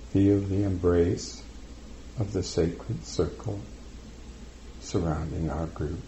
Feel the embrace of the sacred circle surrounding our group.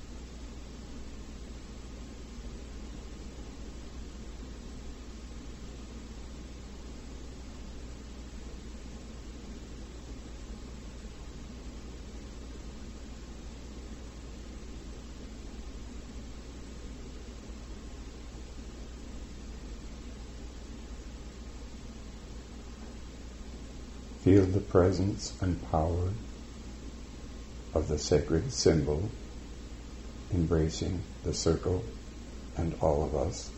Feel the presence and power of the sacred symbol embracing the circle and all of us.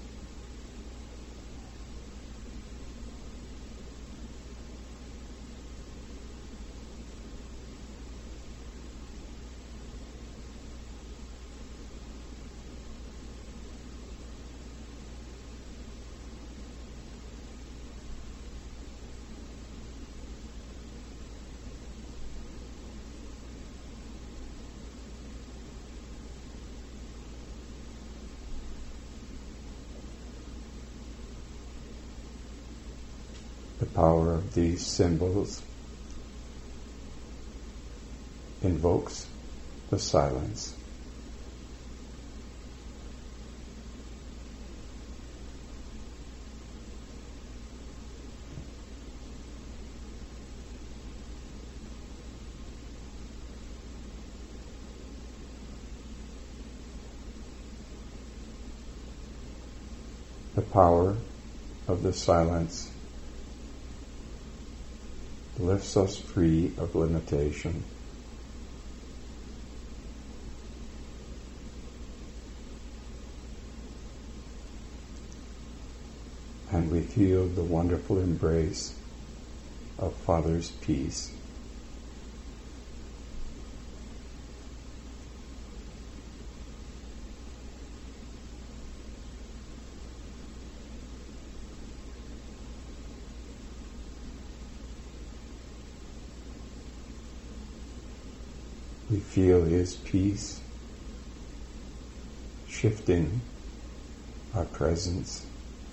The power of these symbols invokes the silence. The power of the silence lifts us free of limitation. And we feel the wonderful embrace of Father's peace. We feel His peace shifting our presence.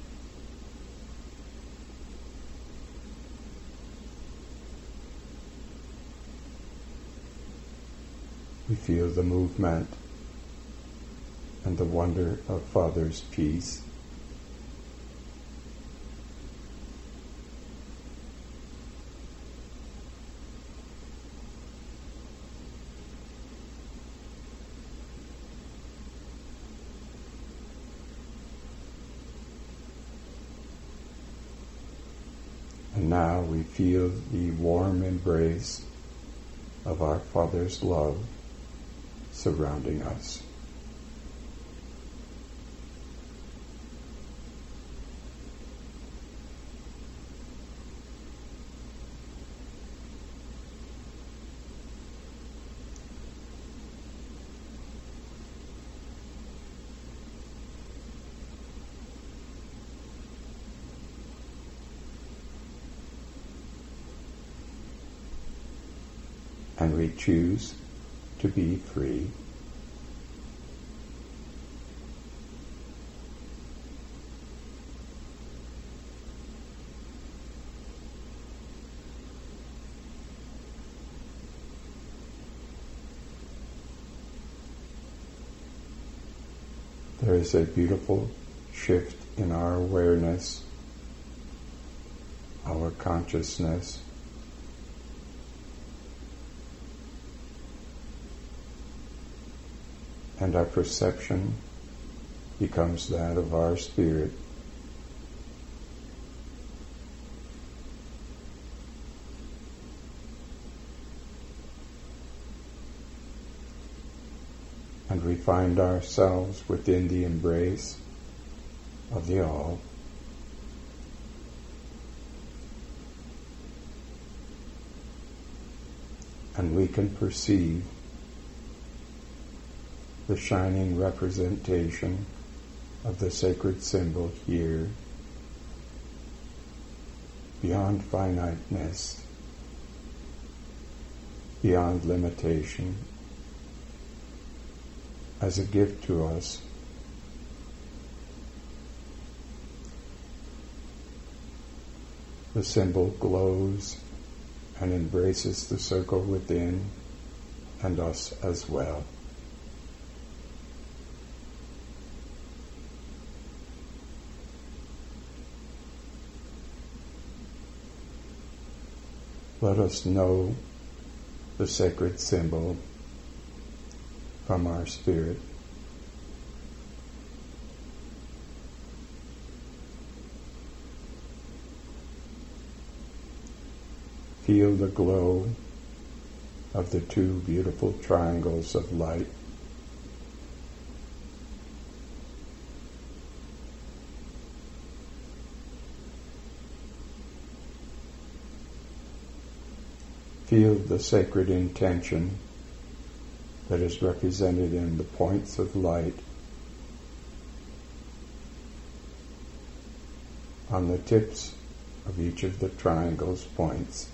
We feel the movement and the wonder of Father's peace. And now we feel the warm embrace of our Father's love surrounding us. And we choose to be free. There is a beautiful shift in our awareness, our consciousness, and our perception becomes that of our spirit. And we find ourselves within the embrace of the All. And we can perceive the shining representation of the sacred symbol here, beyond finiteness, beyond limitation, as a gift to us. The symbol glows and embraces the circle within and us as well. Let us know the sacred symbol from our spirit. Feel the glow of the two beautiful triangles of light. Feel the sacred intention that is represented in the points of light on the tips of each of the triangle's points.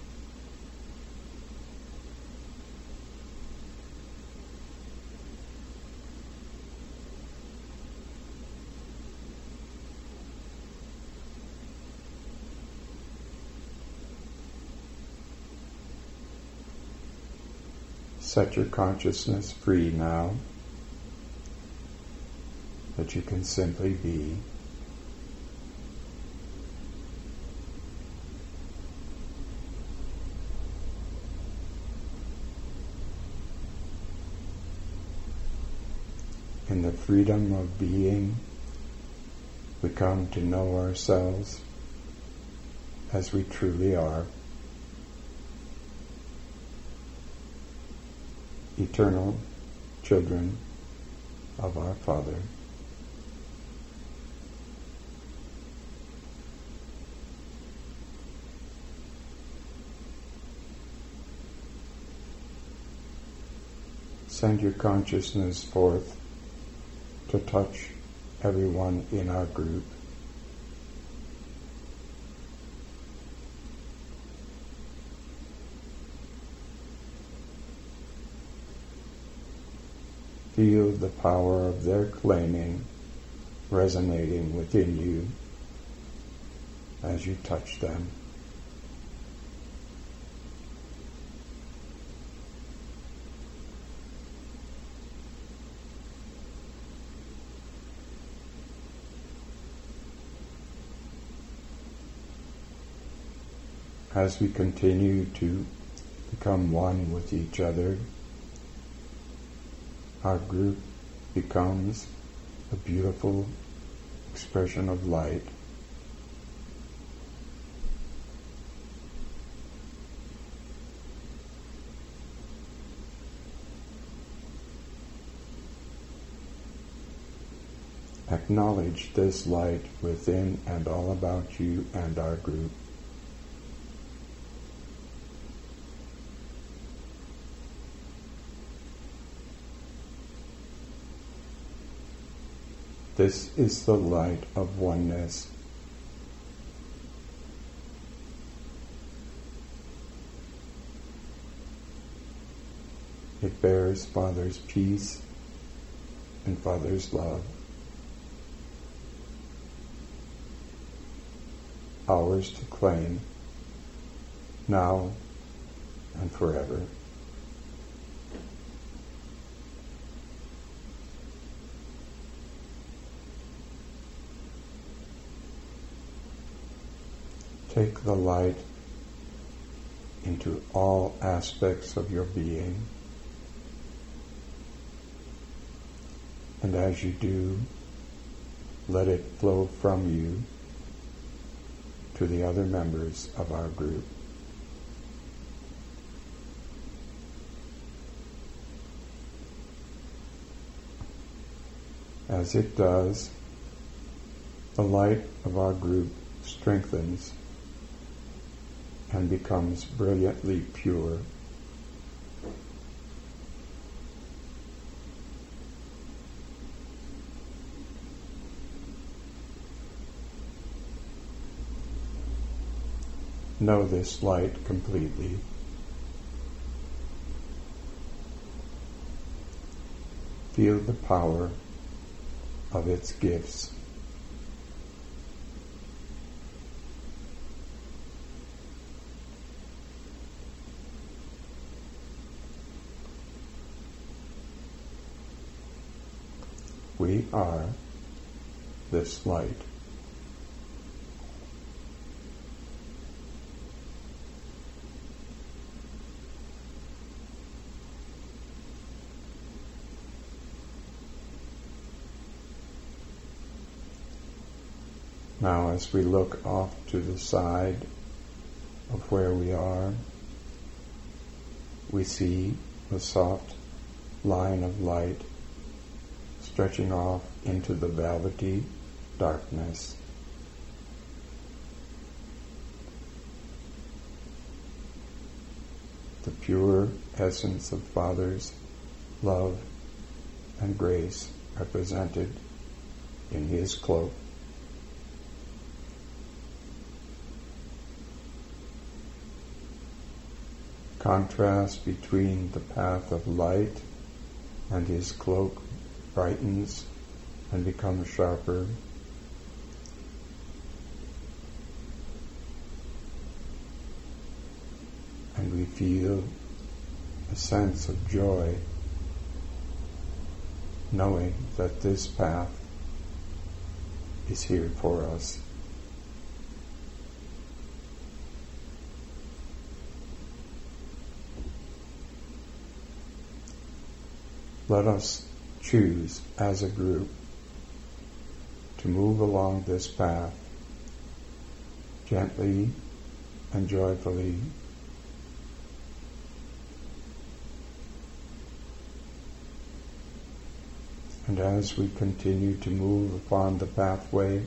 Set your consciousness free now, that you can simply be. In the freedom of being, we come to know ourselves as we truly are. Eternal children of our Father. Send your consciousness forth to touch everyone in our group. Feel the power of their claiming resonating within you as you touch them. As we continue to become one with each other, our group becomes a beautiful expression of light. Acknowledge this light within and all about you and our group. This is the light of oneness. It bears Father's peace and Father's love. Ours to claim, now and forever. Take the light into all aspects of your being, and as you do, let it flow from you to the other members of our group. As it does, the light of our group strengthens and becomes brilliantly pure. Know this light completely. Feel the power of its gifts. we are this light. Now, as we look off to the side of where we are, we see the soft line of light stretching off into the velvety darkness. The pure essence of Father's love and grace represented in His cloak. Contrast between the path of light and His cloak brightens and becomes sharper. And we feel a sense of joy knowing that this path is here for us. Let us choose as a group to move along this path gently and joyfully, and as we continue to move upon the pathway,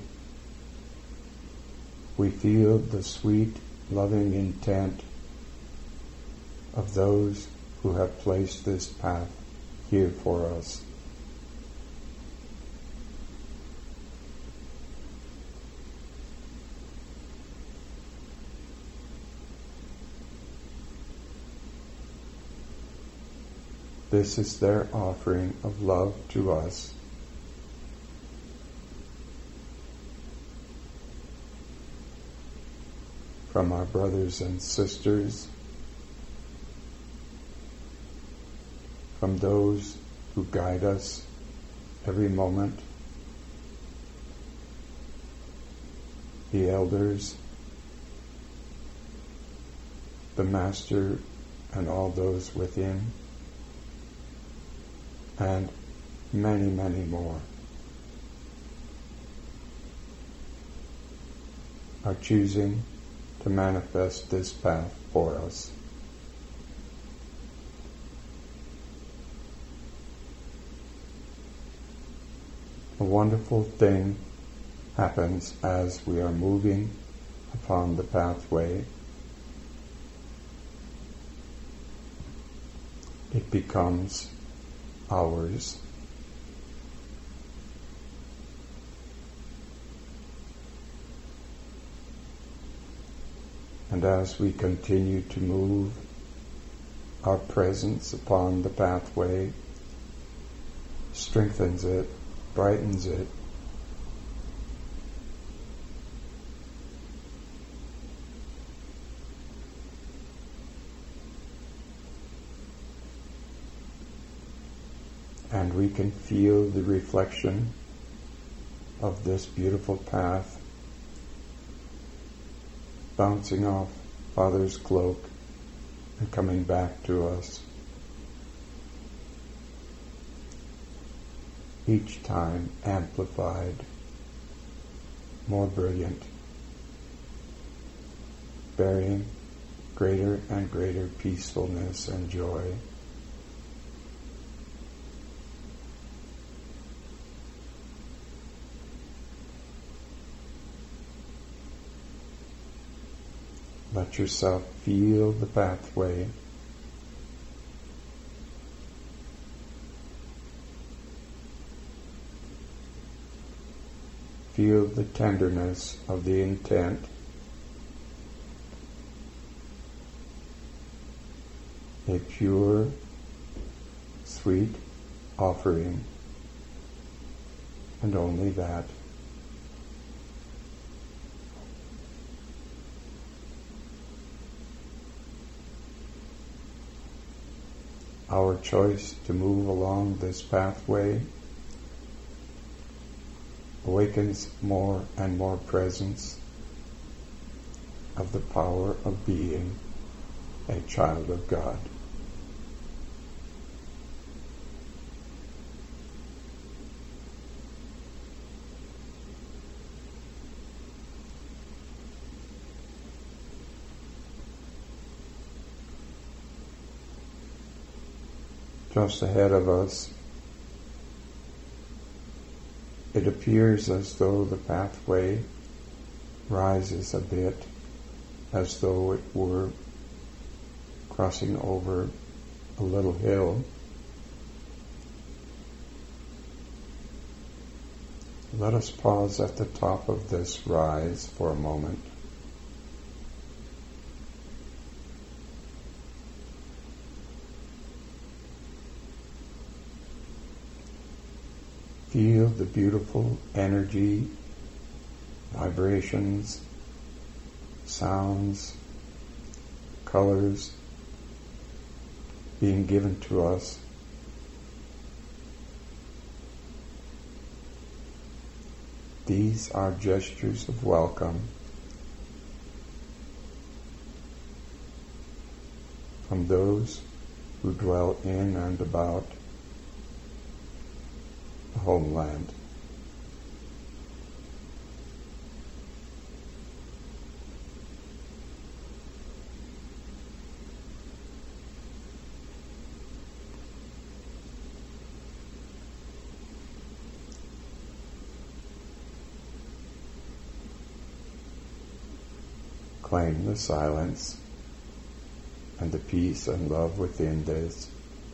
we feel the sweet, loving intent of those who have placed this path here for us. This is their offering of love to us. From our brothers and sisters, from those who guide us every moment, the elders, the Master and all those within, and many, many more are choosing to manifest this path for us. A wonderful thing happens as we are moving upon the pathway. It becomes ours. And as we continue to move, our presence upon the pathway strengthens it, brightens it, and we can feel the reflection of this beautiful path bouncing off Father's cloak and coming back to us. Each time amplified, more brilliant, bearing greater and greater peacefulness and joy. Let yourself feel the pathway. Feel the tenderness of the intent. A pure, sweet offering, and only that. Our choice to move along this pathway awakens more and more presence of the power of being a child of God. Just ahead of us, it appears as though the pathway rises a bit, as though it were crossing over a little hill. Let us pause at the top of this rise for a moment. Feel the beautiful energy, vibrations, sounds, colors being given to us. These are gestures of welcome from those who dwell in and about the homeland. Claim the silence and the peace and love within this,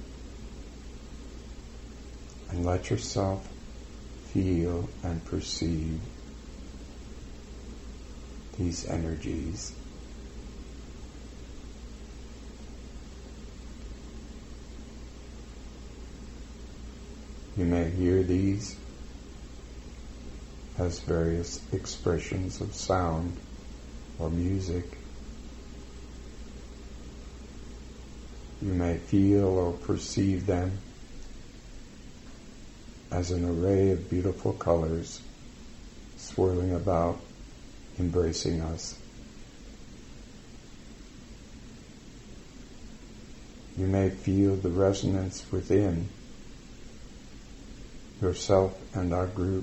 and let yourself feel and perceive these energies. You may hear these as various expressions of sound or music. You may feel or perceive them as an array of beautiful colors swirling about, embracing us. You may feel the resonance within yourself and our group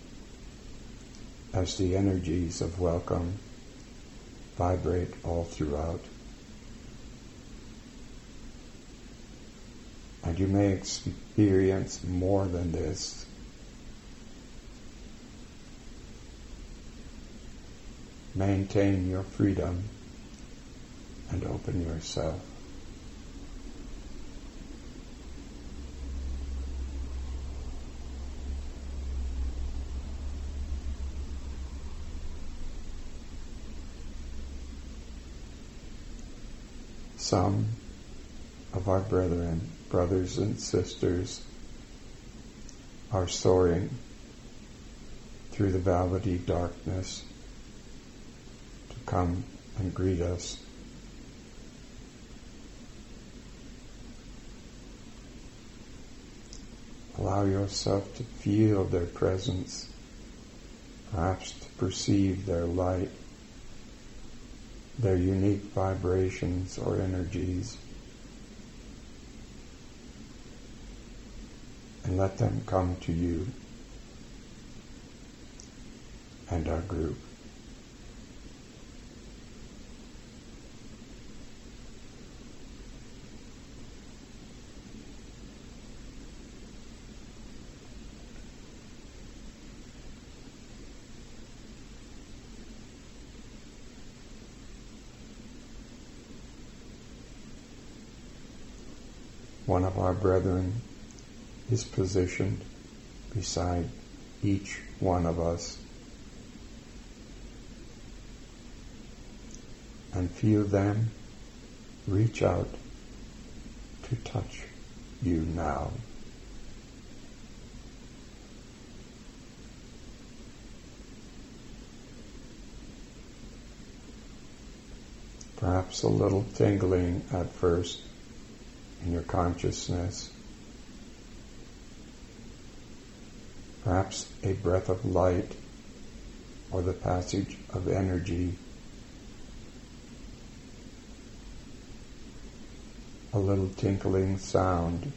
as the energies of welcome vibrate all throughout. And you may experience more than this. Maintain your freedom and open yourself. Some of our brothers and sisters, are soaring through the velvety darkness to come and greet us. Allow yourself to feel their presence, perhaps to perceive their light, their unique vibrations or energies, and let them come to you and our group. One of our brethren is positioned beside each one of us, and feel them reach out to touch you now. Perhaps a little tingling at first in your consciousness, perhaps a breath of light or the passage of energy, a little tinkling sound,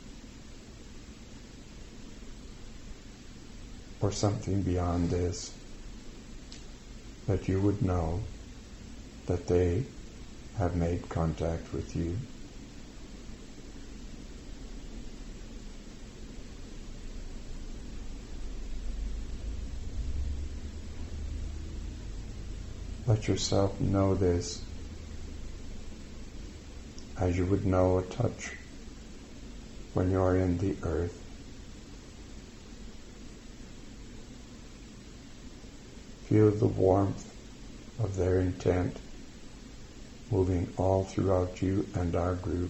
or something beyond this, that you would know that they have made contact with you. Let yourself know this as you would know a touch when you are in the earth. Feel the warmth of their intent moving all throughout you and our group.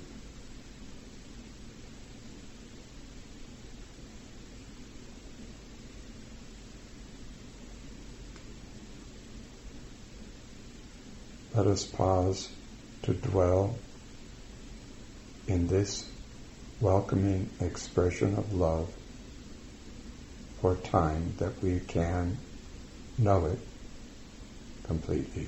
Let us pause to dwell in this welcoming expression of love for a time that we can know it completely.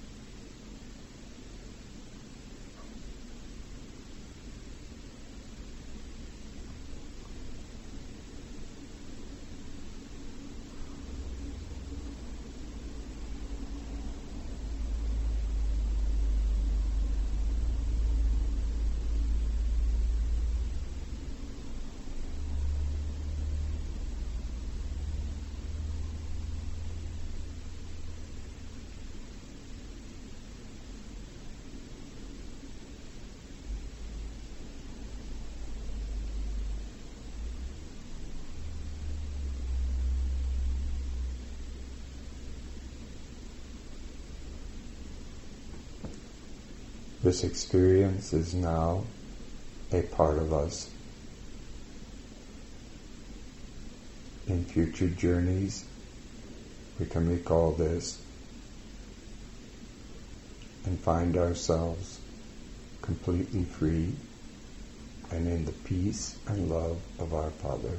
This experience is now a part of us. In future journeys, we can recall this and find ourselves completely free and in the peace and love of our Father.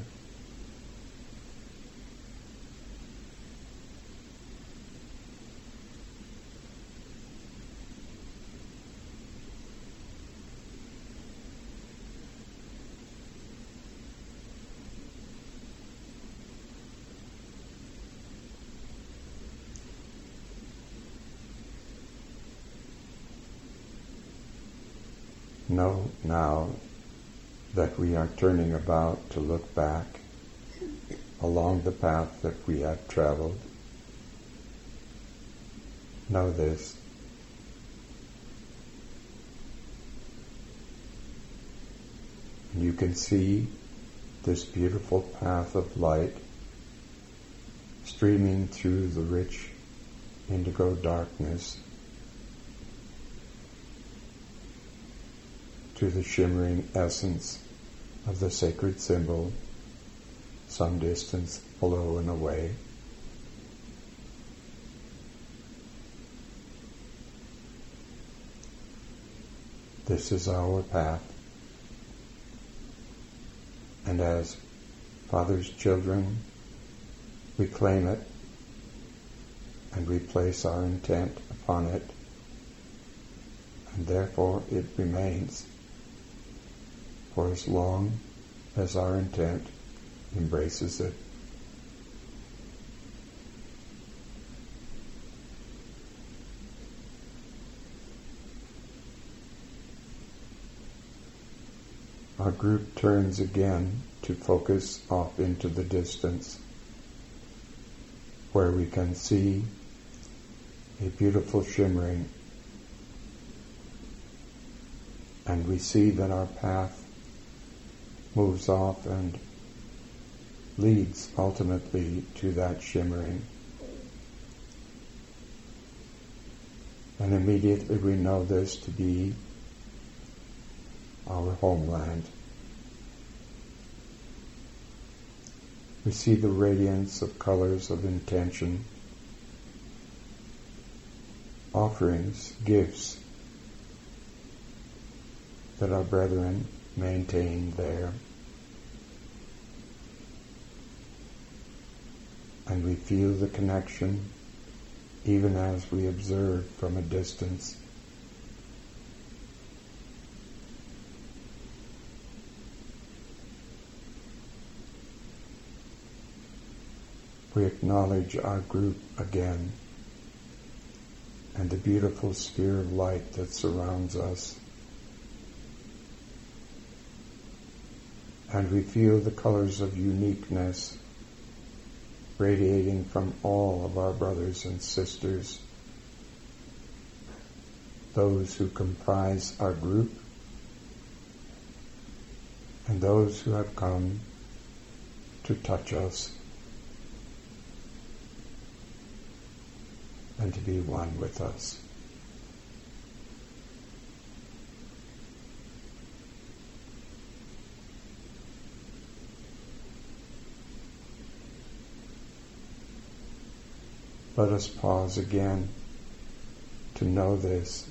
Know now that we are turning about to look back along the path that we have traveled. Know this. And you can see this beautiful path of light streaming through the rich indigo darkness to the shimmering essence of the sacred symbol some distance below and away. This is our path, and as Father's children, we claim it and we place our intent upon it, and therefore it remains for as long as our intent embraces it. Our group turns again to focus off into the distance, where we can see a beautiful shimmering, and we see that our path moves off and leads ultimately to that shimmering. And immediately we know this to be our homeland. We see the radiance of colors of intention, offerings, gifts that our brethren maintain there. and we feel the connection even as we observe from a distance. We acknowledge our group again and the beautiful sphere of light that surrounds us. And we feel the colors of uniqueness radiating from all of our brothers and sisters, those who comprise our group and those who have come to touch us and to be one with us. Let us pause again to know this,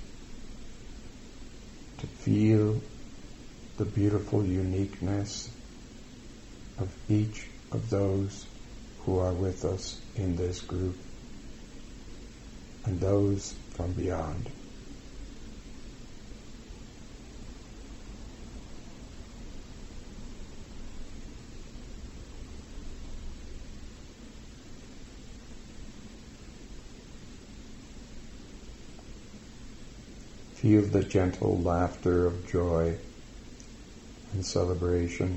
to feel the beautiful uniqueness of each of those who are with us in this group and those from beyond. Feel the gentle laughter of joy and celebration.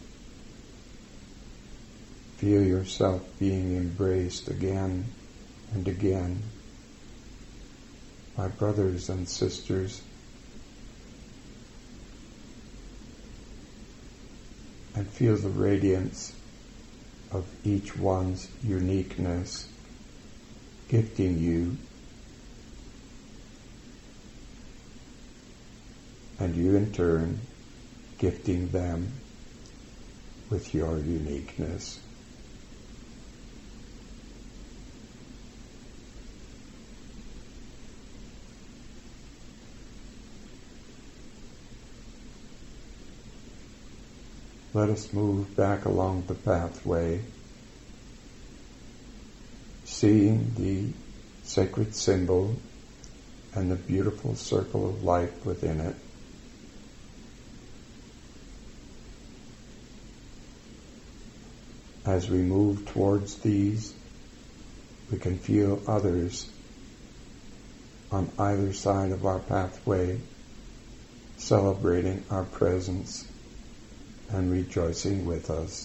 Feel yourself being embraced again and again by brothers and sisters, and feel the radiance of each one's uniqueness gifting you, and you in turn gifting them with your uniqueness. Let us move back along the pathway, seeing the sacred symbol and the beautiful circle of light within it. As we move towards these, we can feel others on either side of our pathway celebrating our presence and rejoicing with us.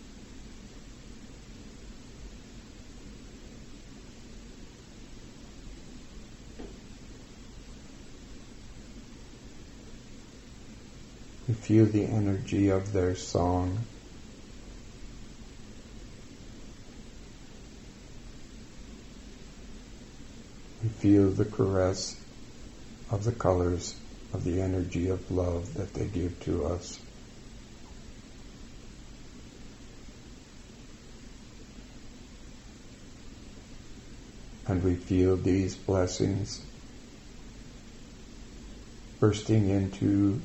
We feel the energy of their song. We feel the caress of the colors of the energy of love that they give to us. And we feel these blessings bursting into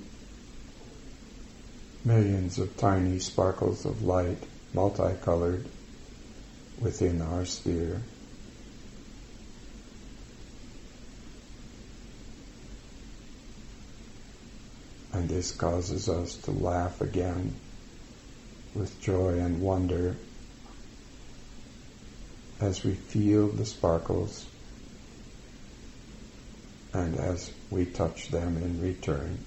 millions of tiny sparkles of light, multicolored, within our sphere. And this causes us to laugh again with joy and wonder as we feel the sparkles and as we touch them in return.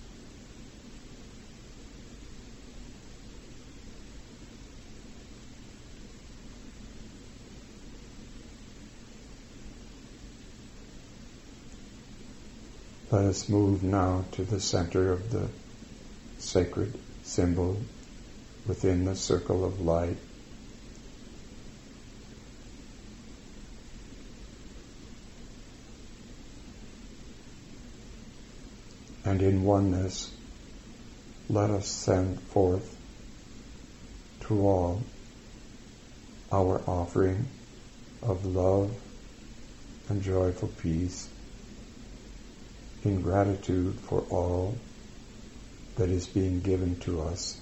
Let us move now to the center of the sacred symbol within the circle of light. And in oneness, let us send forth to all our offering of love and joyful peace in gratitude for all that is being given to us.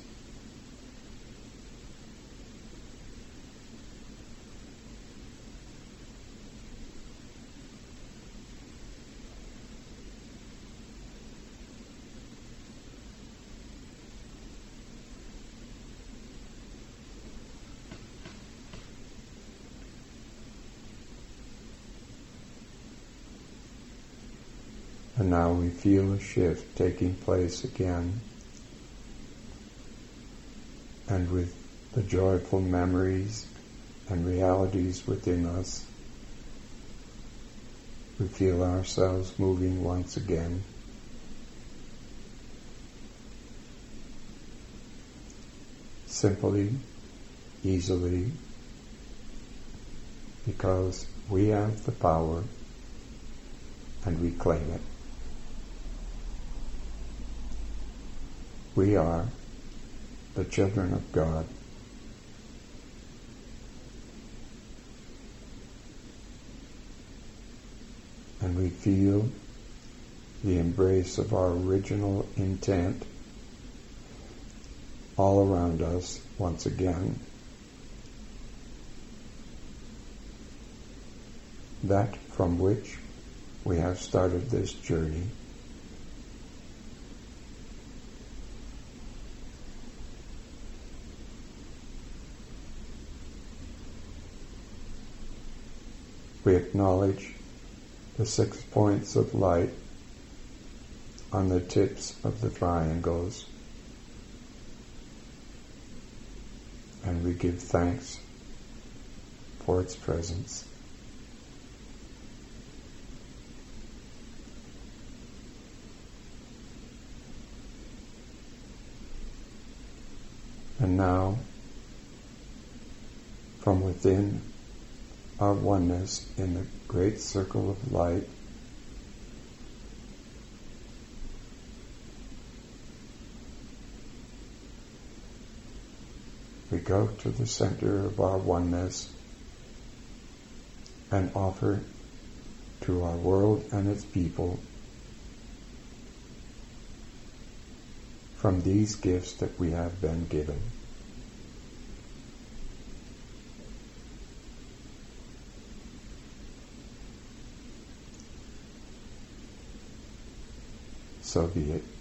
And now we feel a shift taking place again. And with the joyful memories and realities within us, we feel ourselves moving once again. Simply, easily, because we have the power and we claim it. We are the children of God. And we feel the embrace of our original intent all around us once again. That from which we have started this journey. We acknowledge the 6 points of light on the tips of the triangles, and we give thanks for its presence. And now, from within our oneness in the great circle of light, we go to the center of our oneness and offer to our world and its people from these gifts that we have been given. So be it.